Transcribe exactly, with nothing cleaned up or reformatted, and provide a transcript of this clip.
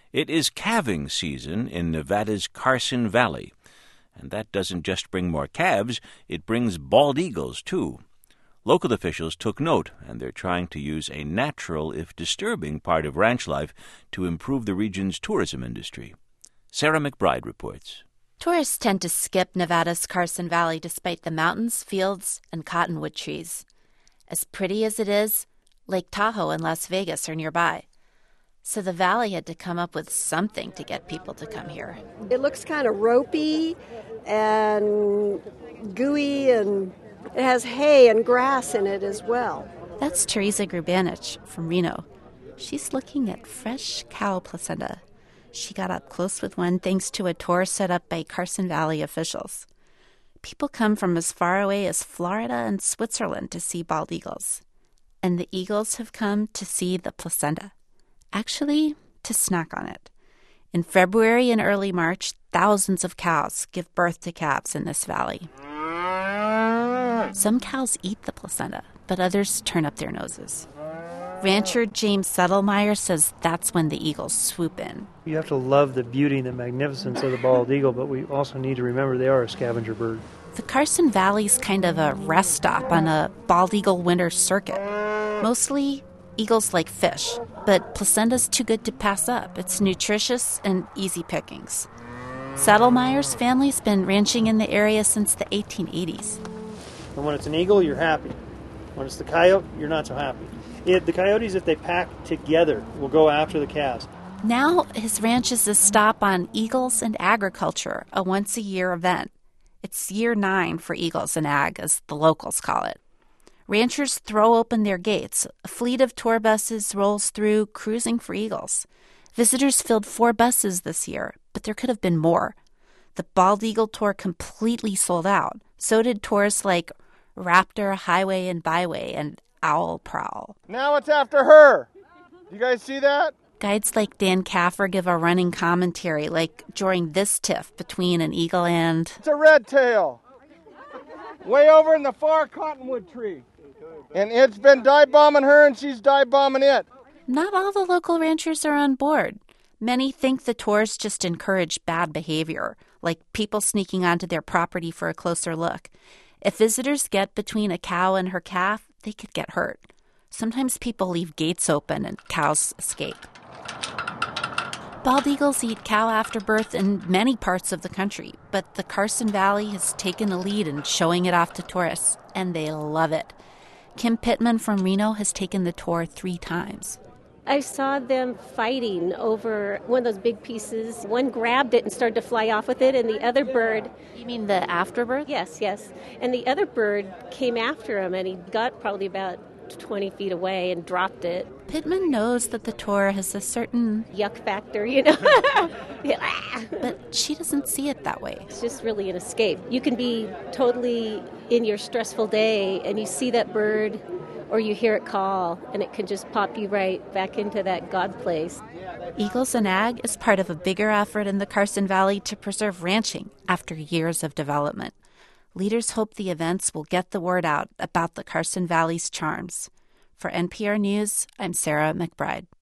It is calving season in Nevada's Carson Valley. And that doesn't just bring more calves, it brings bald eagles, too. Local officials took note, and they're trying to use a natural, if disturbing, part of ranch life to improve the region's tourism industry. Sarah McBride reports. Tourists tend to skip Nevada's Carson Valley despite the mountains, fields, and cottonwood trees. As pretty as it is, Lake Tahoe and Las Vegas are nearby. So the valley had to come up with something to get people to come here. It looks kind of ropey and gooey, and it has hay and grass in it as well. That's Teresa Grubanich from Reno. She's looking at fresh cow placenta. She got up close with one thanks to a tour set up by Carson Valley officials. People come from as far away as Florida and Switzerland to see bald eagles. And the eagles have come to see the placenta. Actually, to snack on it. In February and early March, thousands of cows give birth to calves in this valley. Some cows eat the placenta, but others turn up their noses. Rancher James Settlemeyer says that's when the eagles swoop in. You have to love the beauty and the magnificence of the bald eagle, but we also need to remember they are a scavenger bird. The Carson Valley's kind of a rest stop on a bald eagle winter circuit. Mostly eagles like fish, but placenta's too good to pass up. It's nutritious and easy pickings. Settlemeyer's family's been ranching in the area since the eighteen eighties. And when it's an eagle, you're happy. When it's the coyote, you're not so happy. It, the coyotes, if they pack together, will go after the calves. Now his ranch is a stop on Eagles and Agriculture, a once-a-year event. It's year nine for Eagles and Ag, as the locals call it. Ranchers throw open their gates. A fleet of tour buses rolls through, cruising for eagles. Visitors filled four buses this year, but there could have been more. The Bald Eagle Tour completely sold out. So did tours like Raptor, Highway and Byway, and Owl Prowl. Now it's after her. You guys see that? Guides like Dan Caffer give a running commentary, like during this tiff between an eagle and... It's a red tail. Way over in the far cottonwood tree. And it's been dive bombing her and she's dive bombing it. Not all the local ranchers are on board. Many think the tours just encourage bad behavior, like people sneaking onto their property for a closer look. If visitors get between a cow and her calf, they could get hurt. Sometimes people leave gates open and cows escape. Bald eagles eat cow after birth in many parts of the country, but the Carson Valley has taken the lead in showing it off to tourists, and they love it. Kim Pittman from Reno has taken the tour three times. I saw them fighting over one of those big pieces. One grabbed it and started to fly off with it, and the other bird... You mean the afterbirth? Yes, yes. And the other bird came after him, and he got probably about twenty feet away and dropped it. Pittman knows that the tour has a certain... yuck factor, you know. But she doesn't see it that way. It's just really an escape. You can be totally in your stressful day, and you see that bird... or you hear it call, and it can just pop you right back into that God place. Eagles and Ag is part of a bigger effort in the Carson Valley to preserve ranching after years of development. Leaders hope the events will get the word out about the Carson Valley's charms. For N P R News, I'm Sarah McBride.